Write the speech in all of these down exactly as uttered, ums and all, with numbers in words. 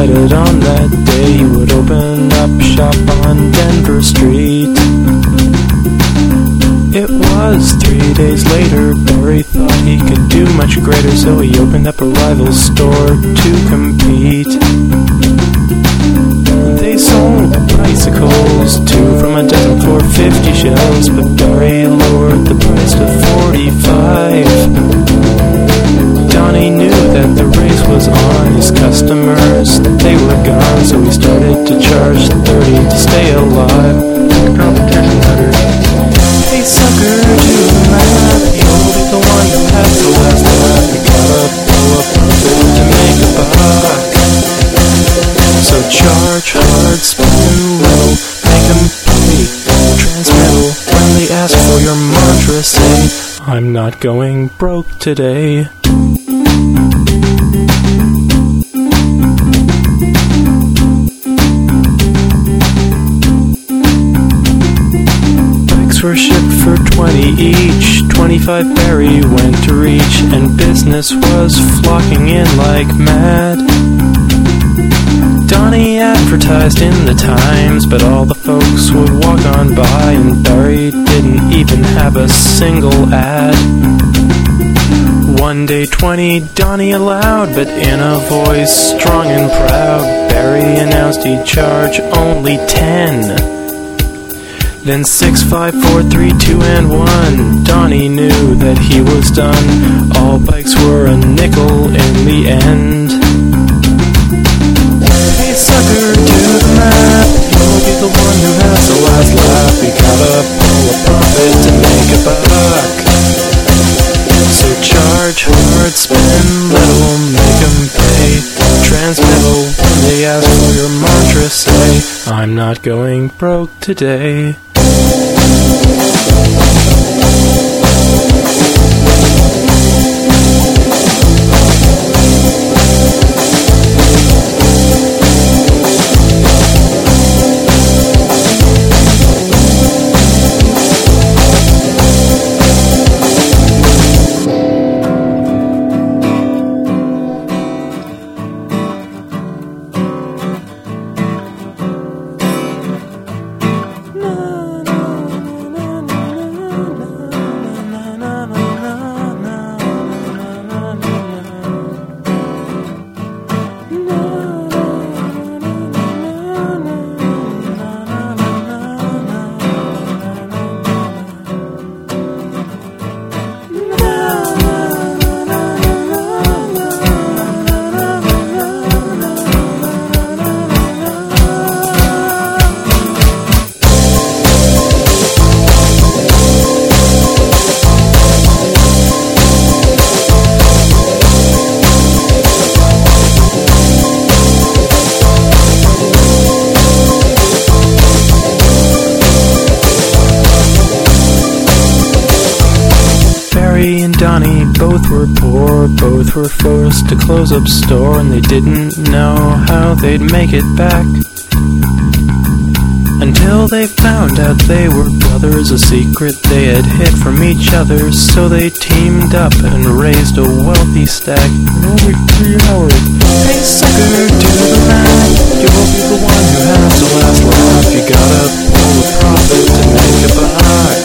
decided on that day he would open up shop on Denver Street. It was three days later, Barry thought he could do much greater, so he opened up a rival store to compete. They sold bicycles, two from a dozen for fifty shells, but Barry lowered the price to forty-five. Donnie knew that the race was on, his customers, they were gone, so he started to charge thirty to stay alive. Competition better. Hey sucker, do the math, you'll be the one who has the last laugh. You gotta blow up profit to make a buck. So charge hard, spend low, make 'em pay. Transmetal, when they ask for your mantra, say, I'm not going broke today. Bikes were shipped for twenty each, twenty-five Barry went to reach, and business was flocking in like mad. Donnie advertised in the Times, but all the folks would walk on by, and Barry didn't even have a single ad. One day twenty Donnie allowed, but in a voice strong and proud, Barry announced he'd charge only ten. Then six, five, four, three, two, and one, Donnie knew that he was done. All bikes were a nickel in the end. Hey sucker, do the math, you'll be the one who has the last laugh. You gotta pull a profit to make a buck. So charge hard, spend little, make 'em pay. Transmetal, when they ask for your mantra, say, I'm not going broke today. Barry and Donnie both were poor, both were forced to close up store, and they didn't know how they'd make it back. Until they found out they were brothers, a secret they had hid from each other, so they teamed up and raised a wealthy stack in only three hours. Hey sucker, do the math, you'll be the one who has the last laugh. You gotta pull a profit to make a buck.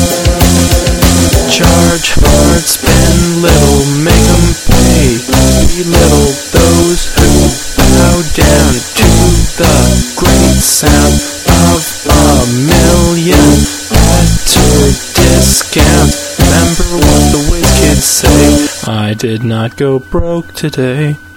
Charge hard, spend little, make 'em pay. Belittle those who bow down to the great sound of a million at your discount. Remember what the whiz kids say, I did not go broke today.